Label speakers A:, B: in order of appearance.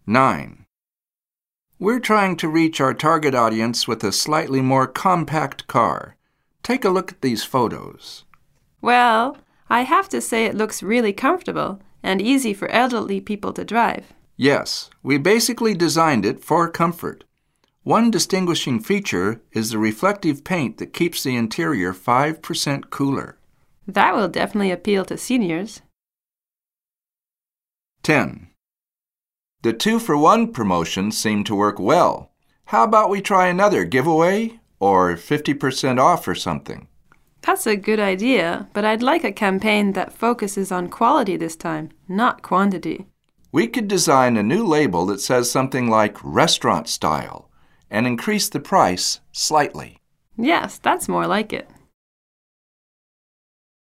A: 9. We're trying to reach our target audience with a slightly more compact car. Take a look at these photos.
B: Well, I have to say it looks really comfortable and easy for elderly people to drive.
A: Yes, we basically designed it for comfort. One distinguishing feature is the reflective paint that keeps the interior 5% cooler.
B: That will definitely appeal to seniors.
A: 10. The 2-for-1 promotion seemed to work well. How about we try another giveaway or 50% off or something?
B: That's a good idea, but I'd like a campaign that focuses on quality this time, not quantity.
A: We could design a new label that says something like restaurant style and increase the price slightly.
B: Yes, that's more like it.